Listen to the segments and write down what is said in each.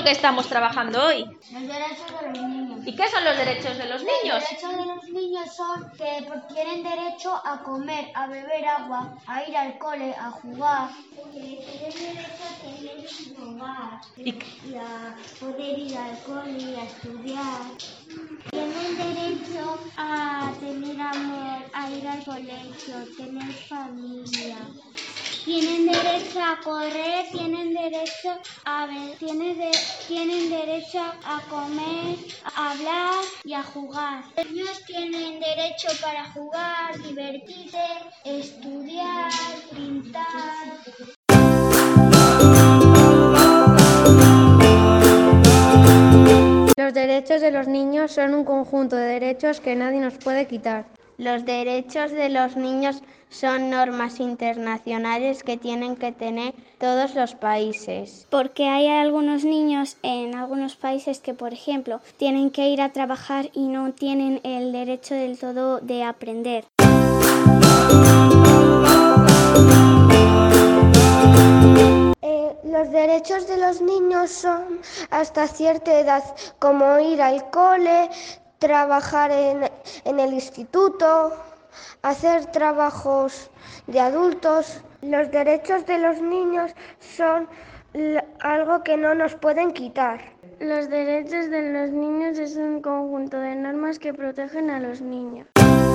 que estamos trabajando hoy? Los derechos de los niños. ¿Y qué son los derechos de los niños? Los derechos de los niños son que tienen derecho a comer, a beber agua, a ir al cole, a jugar. Que tienen derecho a tener un hogar y a poder ir al cole y a estudiar. Tienen derecho a tener amor, a ir al colegio, tener familia. Tienen derecho a correr, tienen derecho a ver, tienen derecho a comer, a hablar y a jugar. Los niños tienen derecho para jugar, divertirse, estudiar, pintar. Los derechos de los niños son un conjunto de derechos que nadie nos puede quitar. Los derechos de los niños son normas internacionales que tienen que tener todos los países. Porque hay algunos niños en algunos países que, por ejemplo, tienen que ir a trabajar y no tienen el derecho del todo de aprender. Los derechos de los niños son hasta cierta edad, como ir al cole, trabajar en el instituto, hacer trabajos de adultos. Los derechos de los niños son algo que no nos pueden quitar. Los derechos de los niños es un conjunto de normas que protegen a los niños.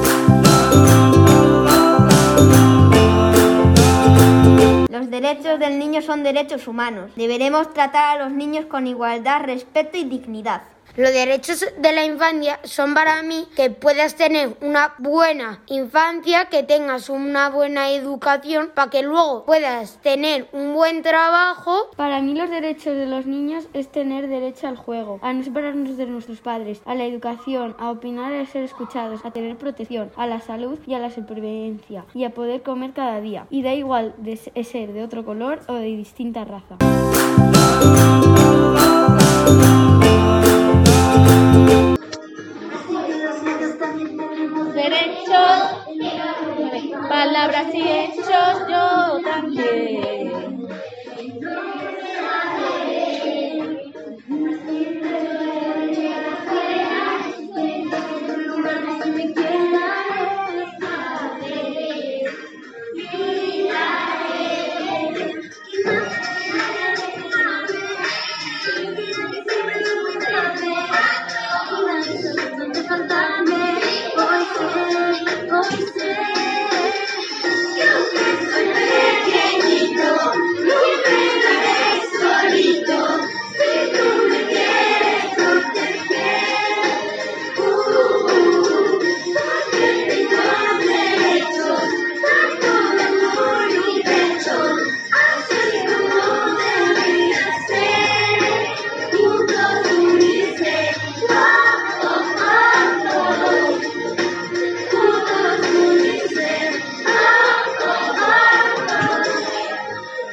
Los derechos del niño son derechos humanos. Deberemos tratar a los niños con igualdad, respeto y dignidad. Los derechos de la infancia son para mí que puedas tener una buena infancia, que tengas una buena educación, para que luego puedas tener un buen trabajo. Para mí los derechos de los niños es tener derecho al juego, a no separarnos de nuestros padres, a la educación, a opinar y a ser escuchados, a tener protección, a la salud y a la supervivencia, y a poder comer cada día. Y da igual de ser de otro color o de distinta raza. Derechos, palabras y hechos, yo también.